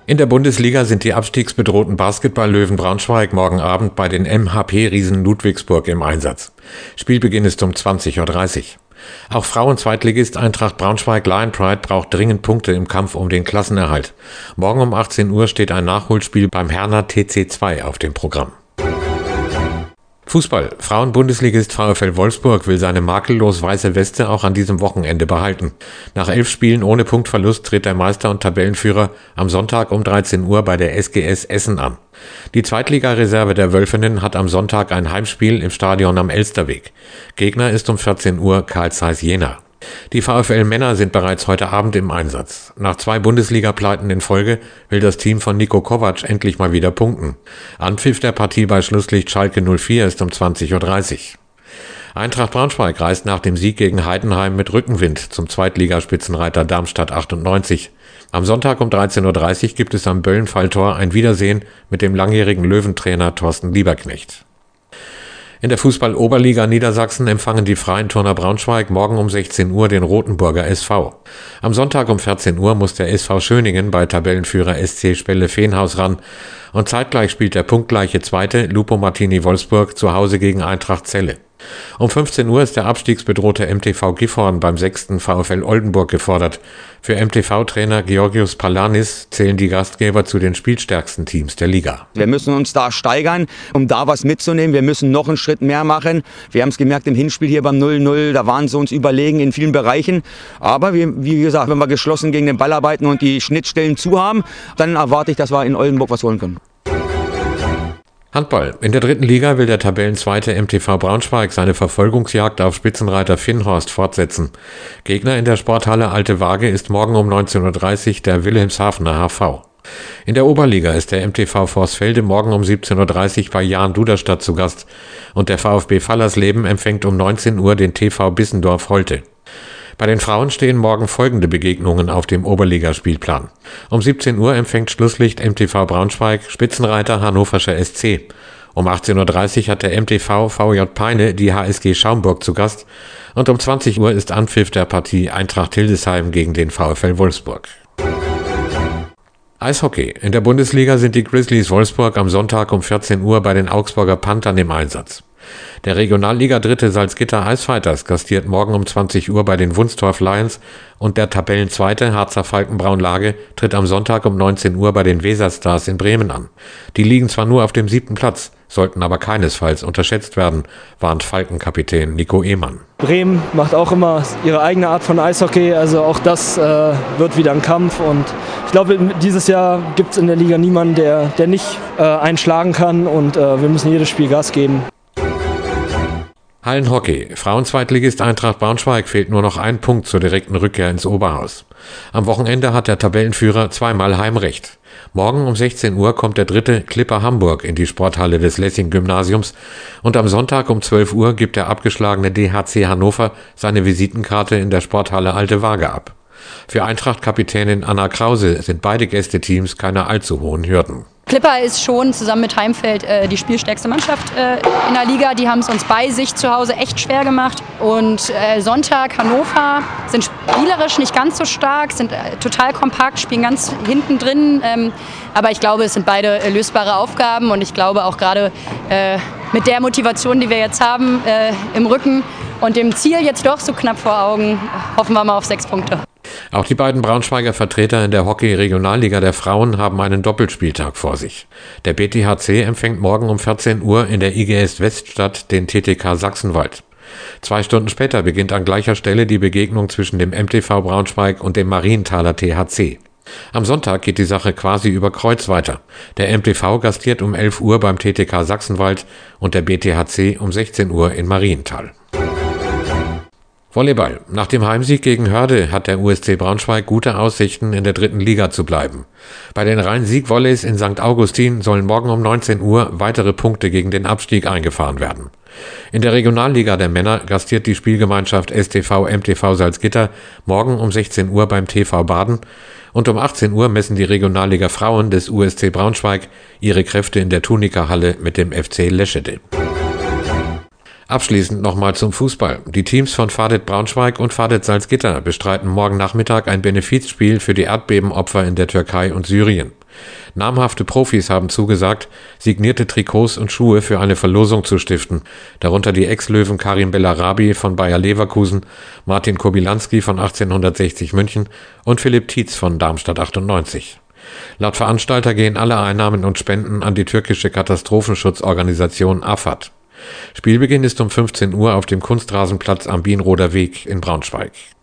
In der Bundesliga sind die abstiegsbedrohten Basketball-Löwen Braunschweig morgen Abend bei den MHP-Riesen Ludwigsburg im Einsatz. Spielbeginn ist um 20:30 Uhr. Auch Frauen-Zweitligist Eintracht Braunschweig Lion Pride braucht dringend Punkte im Kampf um den Klassenerhalt. Morgen um 18 Uhr steht ein Nachholspiel beim Herner TC2 auf dem Programm. Fußball. Frauen-Bundesligist VfL Wolfsburg will seine makellos weiße Weste auch an diesem Wochenende behalten. Nach 11 Spielen ohne Punktverlust tritt der Meister und Tabellenführer am Sonntag um 13 Uhr bei der SGS Essen an. Die Zweitligareserve der Wölfinnen hat am Sonntag ein Heimspiel im Stadion am Elsterweg. Gegner ist um 14 Uhr Carl Zeiss Jena. Die VfL-Männer sind bereits heute Abend im Einsatz. Nach 2 Bundesliga-Pleiten in Folge will das Team von Niko Kovac endlich mal wieder punkten. Anpfiff der Partie bei Schlusslicht Schalke 04 ist um 20:30 Uhr. Eintracht Braunschweig reist nach dem Sieg gegen Heidenheim mit Rückenwind zum Zweitligaspitzenreiter Darmstadt 98. Am Sonntag um 13:30 Uhr gibt es am Böllenfalltor ein Wiedersehen mit dem langjährigen Löwentrainer Thorsten Lieberknecht. In der Fußball-Oberliga Niedersachsen empfangen die Freien Turner Braunschweig morgen um 16 Uhr den Rothenburger SV. Am Sonntag um 14 Uhr muss der SV Schöningen bei Tabellenführer SC Spelle-Feenhaus ran und zeitgleich spielt der punktgleiche Zweite Lupo Martini Wolfsburg zu Hause gegen Eintracht Celle. Um 15 Uhr ist der abstiegsbedrohte MTV Gifhorn beim 6. VfL Oldenburg gefordert. Für MTV-Trainer Georgios Palanis zählen die Gastgeber zu den spielstärksten Teams der Liga. Wir müssen uns da steigern, um da was mitzunehmen. Wir müssen noch einen Schritt mehr machen. Wir haben es gemerkt im Hinspiel hier beim 0-0, da waren sie uns überlegen in vielen Bereichen. Aber wie gesagt, wenn wir geschlossen gegen den Ball arbeiten und die Schnittstellen zu haben, dann erwarte ich, dass wir in Oldenburg was holen können. Handball. In der 3. Liga will der Tabellenzweite MTV Braunschweig seine Verfolgungsjagd auf Spitzenreiter Finnhorst fortsetzen. Gegner in der Sporthalle Alte Waage ist morgen um 19:30 Uhr der Wilhelmshavener HV. In der Oberliga ist der MTV Vorsfelde morgen um 17:30 Uhr bei Jahn Duderstadt zu Gast und der VfB Fallersleben empfängt um 19 Uhr den TV Bissendorf Holte. Bei den Frauen stehen morgen folgende Begegnungen auf dem Oberligaspielplan. Um 17 Uhr empfängt Schlusslicht MTV Braunschweig Spitzenreiter Hannoverscher SC. Um 18:30 Uhr hat der MTV VJ Peine die HSG Schaumburg zu Gast und um 20 Uhr ist Anpfiff der Partie Eintracht Hildesheim gegen den VfL Wolfsburg. Eishockey. In der Bundesliga sind die Grizzlies Wolfsburg am Sonntag um 14 Uhr bei den Augsburger Panthern im Einsatz. Der Regionalliga-Dritte Salzgitter Eisfighters gastiert morgen um 20 Uhr bei den Wunstorf Lions und der Tabellenzweite Harzer Falkenbraun Lage tritt am Sonntag um 19 Uhr bei den Weserstars in Bremen an. Die liegen zwar nur auf dem 7. Platz, sollten aber keinesfalls unterschätzt werden, warnt Falkenkapitän Nico Ehmann. Bremen macht auch immer ihre eigene Art von Eishockey, also auch das wird wieder ein Kampf und ich glaube, dieses Jahr gibt es in der Liga niemanden, der nicht einschlagen kann und wir müssen jedes Spiel Gas geben. Hallenhockey. Frauenzweitligist Eintracht Braunschweig fehlt nur noch ein Punkt zur direkten Rückkehr ins Oberhaus. Am Wochenende hat der Tabellenführer zweimal Heimrecht. Morgen um 16 Uhr kommt der dritte Clipper Hamburg in die Sporthalle des Lessing-Gymnasiums und am Sonntag um 12 Uhr gibt der abgeschlagene DHC Hannover seine Visitenkarte in der Sporthalle Alte Waage ab. Für Eintracht-Kapitänin Anna Krause sind beide Gästeteams keine allzu hohen Hürden. Clipper ist schon zusammen mit Heimfeld die spielstärkste Mannschaft in der Liga. Die haben es uns bei sich zu Hause echt schwer gemacht. Und Sonntag Hannover sind spielerisch nicht ganz so stark, sind total kompakt, spielen ganz hinten drin. Aber ich glaube, es sind beide lösbare Aufgaben. Und ich glaube auch gerade mit der Motivation, die wir jetzt haben im Rücken und dem Ziel jetzt doch so knapp vor Augen, hoffen wir mal auf 6 Punkte. Auch die beiden Braunschweiger Vertreter in der Hockey-Regionalliga der Frauen haben einen Doppelspieltag vor sich. Der BTHC empfängt morgen um 14 Uhr in der IGS Weststadt den TTK Sachsenwald. 2 Stunden später beginnt an gleicher Stelle die Begegnung zwischen dem MTV Braunschweig und dem Marienthaler THC. Am Sonntag geht die Sache quasi über Kreuz weiter. Der MTV gastiert um 11 Uhr beim TTK Sachsenwald und der BTHC um 16 Uhr in Marienthal. Volleyball. Nach dem Heimsieg gegen Hörde hat der USC Braunschweig gute Aussichten, in der 3. Liga zu bleiben. Bei den Rhein-Sieg-Volleys in St. Augustin sollen morgen um 19 Uhr weitere Punkte gegen den Abstieg eingefahren werden. In der Regionalliga der Männer gastiert die Spielgemeinschaft STV-MTV Salzgitter morgen um 16 Uhr beim TV Baden und um 18 Uhr messen die Regionalliga Frauen des USC Braunschweig ihre Kräfte in der Tunica-Halle mit dem FC Leschede. Abschließend nochmal zum Fußball. Die Teams von Fadet Braunschweig und Fadet Salzgitter bestreiten morgen Nachmittag ein Benefizspiel für die Erdbebenopfer in der Türkei und Syrien. Namhafte Profis haben zugesagt, signierte Trikots und Schuhe für eine Verlosung zu stiften, darunter die Ex-Löwen Karim Bellarabi von Bayer Leverkusen, Martin Kobylanski von 1860 München und Philipp Tietz von Darmstadt 98. Laut Veranstalter gehen alle Einnahmen und Spenden an die türkische Katastrophenschutzorganisation AFAD. Spielbeginn ist um 15 Uhr auf dem Kunstrasenplatz am Bienroder Weg in Braunschweig.